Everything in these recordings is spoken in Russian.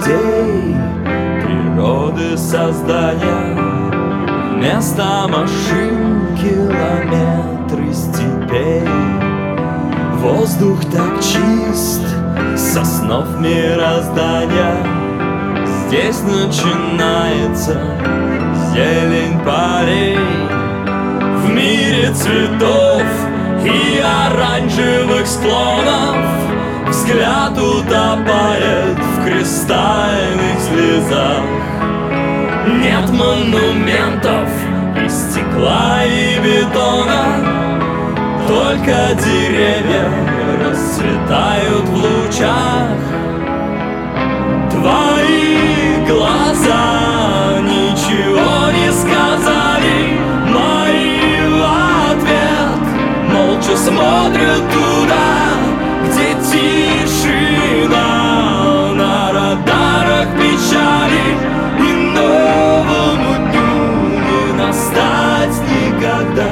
детей, природы создания. Вместо машин километры степей. Воздух так чист, со снов мироздания. Здесь начинается зелень полей. В мире цветов и оранжевых склонов взгляд утопает в кристальных слезах. Нет монументов из стекла и бетона, только деревья расцветают в лучах. Твои глаза ничего не сказали, мои в ответ молча смотрят туда, где тишина, на радарах печали, и новому дню не настать никогда.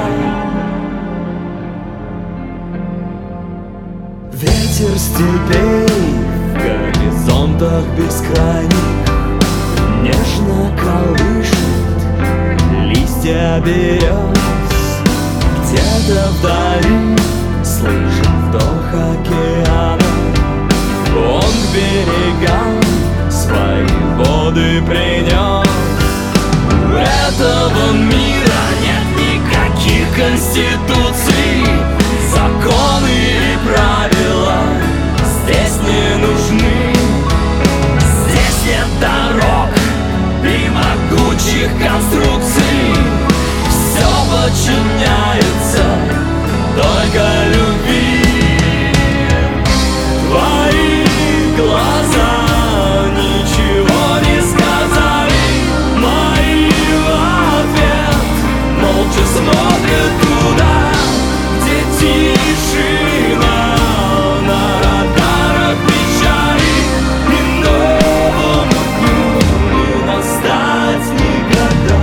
Ветер степей в горизонтах бескрайних нежно колышет листья берез. Где-то вдали слышен вдох океана. Он к берегам свои воды принес. У этого мира нет никаких конституций, законы и правила здесь не нужны. Здесь нет дорог и могучих конструкций. Все подчиняется только любви. Твои глаза ничего не сказали, мои в ответ молча смотрят туда, где тишина, на радарах печали, и новому дню не настать никогда.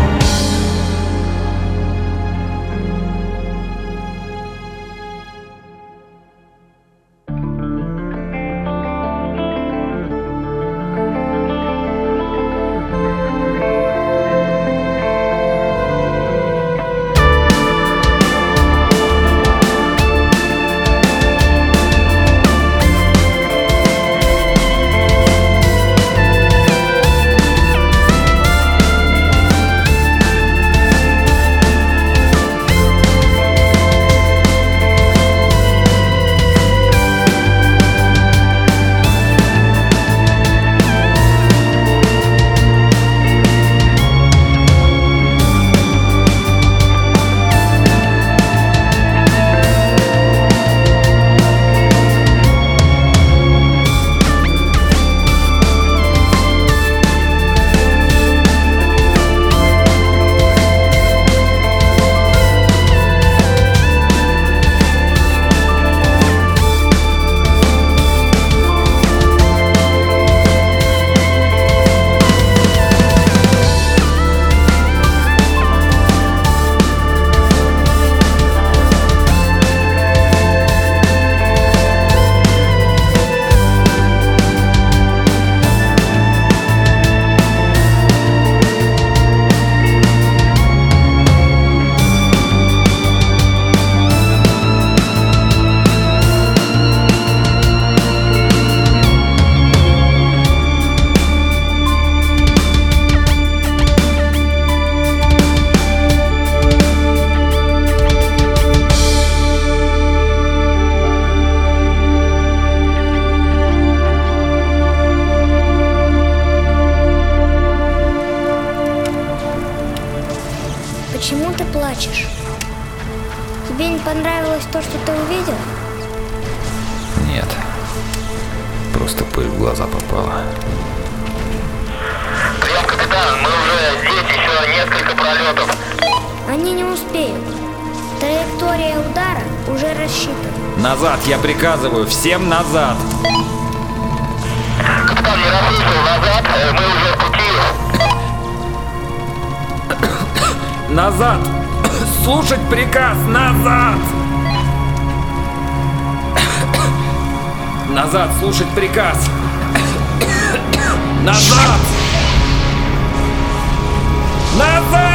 Почему ты плачешь? Тебе не понравилось то, что ты увидел? Нет. Просто пыль в глаза попала. Прием, капитан, мы уже здесь, еще несколько пролетов. Они не успеют. Траектория удара уже рассчитана. Назад, я приказываю, всем назад! Капитан, не расслышал, назад, мы уже в пути. Назад! Слушать приказ! Назад! Назад! Слушать приказ! Назад! Назад!